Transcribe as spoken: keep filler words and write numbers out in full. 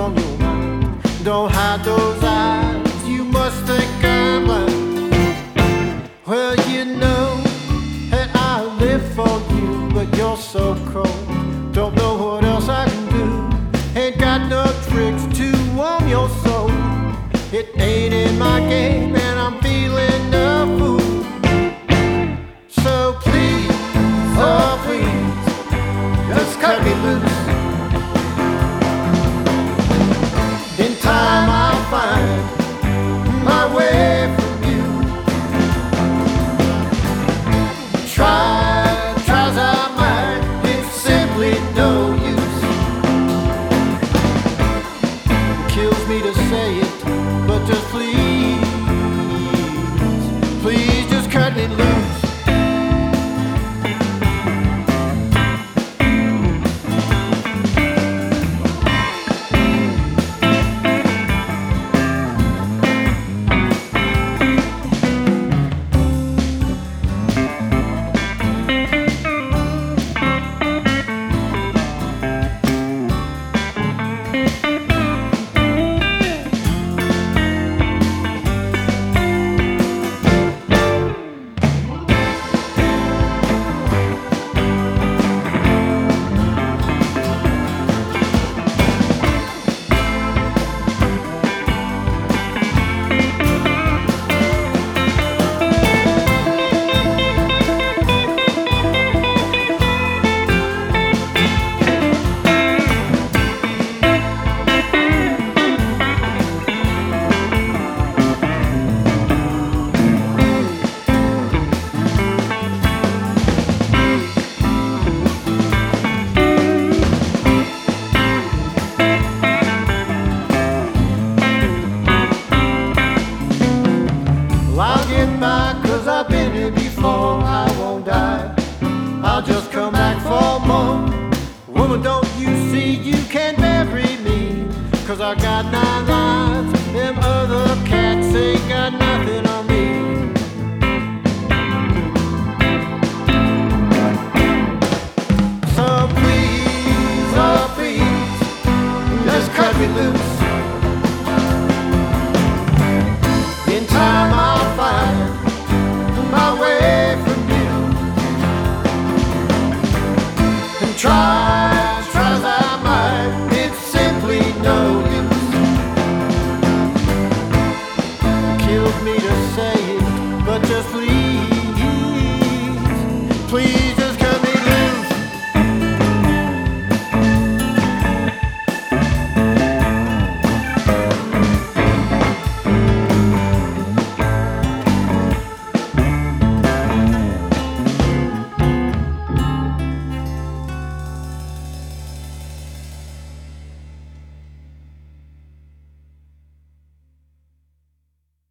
on your mind. Don't hide those eyes, you must think I'm blind. Well, you know that I live for you, but you're so cold. Don't know what else I can do. Ain't got no tricks to warm your soul. It ain't in my game, and I'm feeling a fool. So please, oh please, just cut me loose. In time I'll find my way from you. Try, try as I might, it's simply no use. It kills me to say it, but just please, please just cut me loose. I'll get by, cause I've been here before. I won't die, I'll just come back for more. Woman, don't you see you can't bury me? Cause I got nine lives, them other cats ain't got nothing on me. So please, oh please, just cut me loose.